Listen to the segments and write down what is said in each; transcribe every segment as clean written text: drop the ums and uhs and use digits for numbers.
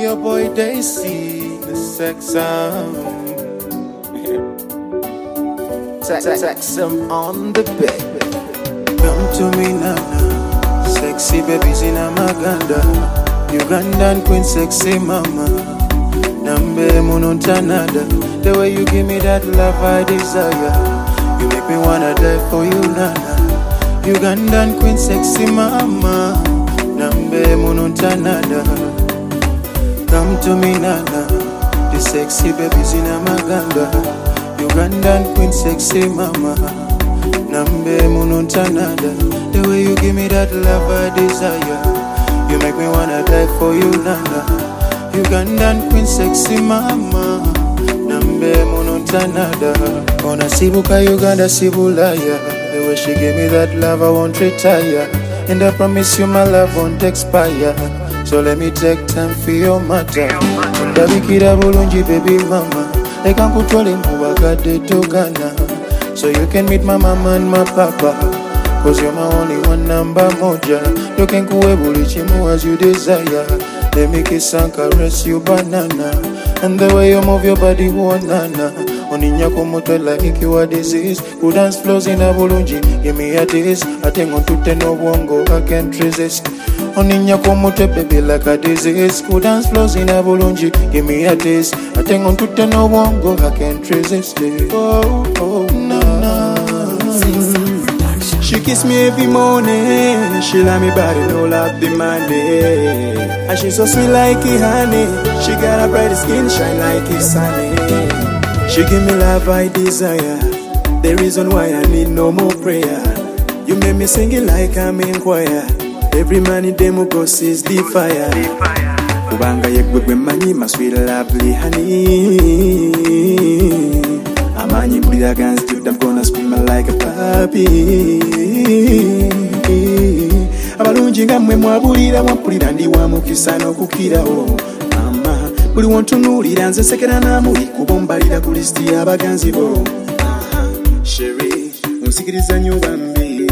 Your boy they see the sex on the bed. Come to me nana, sexy babies in Amaganda, Ugandan queen sexy mama, Nambe Mununtanada. The way you give me that love I desire, you make me wanna die for you nana, Ugandan queen sexy mama, Nambe Mununtanada. Come to me nana, the sexy babies in Amaganda, Ugandan queen sexy mama, Nambe Mununtanada. The way you give me that love I desire, you make me wanna die for you nana, Ugandan queen sexy mama, Nambe Mununtanada. Ona sibuka Uganda sibulaya, the way she gave me that love I won't retire, and I promise you my love won't expire. So let me take time for your matter. Ndabikira bulungi baby mama, leka nkutwale mubakadde togana, so you can meet my mama and my papa, cause you're my only one number moja. You can kuwe buli chimu as you desire. Let me kiss and caress you banana, and the way you move your body nana. Oninyako moto like ikiwa disease. Who dance flows in a bulungi, give me a taste. I think on to no wongo, I can't resist. Oninyako moto baby like a disease. Who dance flows in a bulungi, give me a taste. I think on to no wongo, I can't resist it. Oh, oh, no, no. She kiss me every morning, she love me body, no love the money. And she so sweet like a honey, she got a bright skin, shine like a sunny. She give me love I desire, the reason why I need no more prayer. You make me sing it like I'm in choir, every man in demo go sees the fire. Kubanga yegwe mani, my sweet lovely honey. Amanyi breathe against you, I'm gonna scream like a puppy. Abalungi nga mmwe mwabulira mwampulira ndi wa mukisa n'okukirawo mama, buli wontunuulira nze sekera naamuli kuba ombalira ku lisiti y'abaganzi bo. Sherry, onsikiriza nnyo bambi,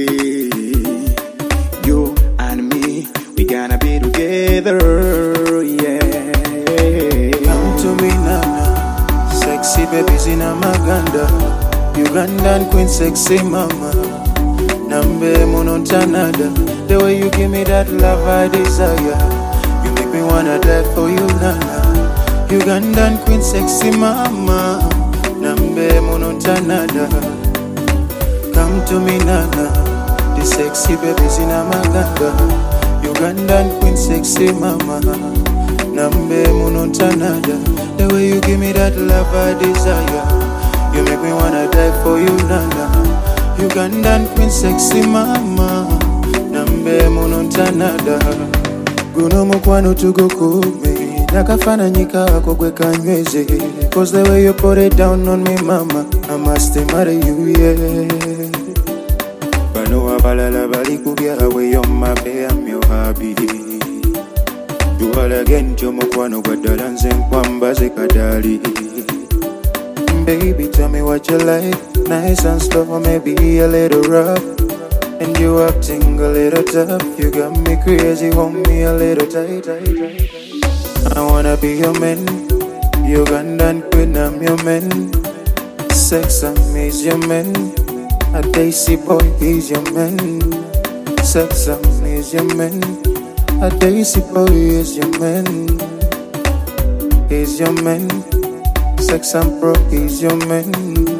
you and me, we gonna be together, yeah. Come to me nana, sexy babies in Amaganda, Ugandan queen sexy mama, Nambe Mununtanada. The way you give me that love I desire, you make me wanna die for you nana, Ugandan queen sexy mama, Nambe Mununtanada. Come to me nana, the sexy babies in Amaganda, Ugandan queen sexy mama, Nambe Mununtanada. The way you give me that love I desire, you make me wanna die for you nana, Ugandan queen sexy mama, Nambe Mununtanada. Guno mukwano tugukume, nakafananyika ako gwe kanyweze, cause the way you put it down on me mama, I must marry you, yeah. Bano abalala bali kubyawe, you're my babe, I'm your hubby. Do all again, mukwano gwa ddala nze nkwambaze kadali. Baby, tell me what you like, nice and slow, maybe a little rough. And you acting a little tough, you got me crazy, want me a little tight. I wanna be your man, Ugandan queen, I'm your man. Sex and me is your man, a Daisy boy, he's your man. Sex and me is your man, a Daisy boy is your man. He's your man, sex and pro, he's your man.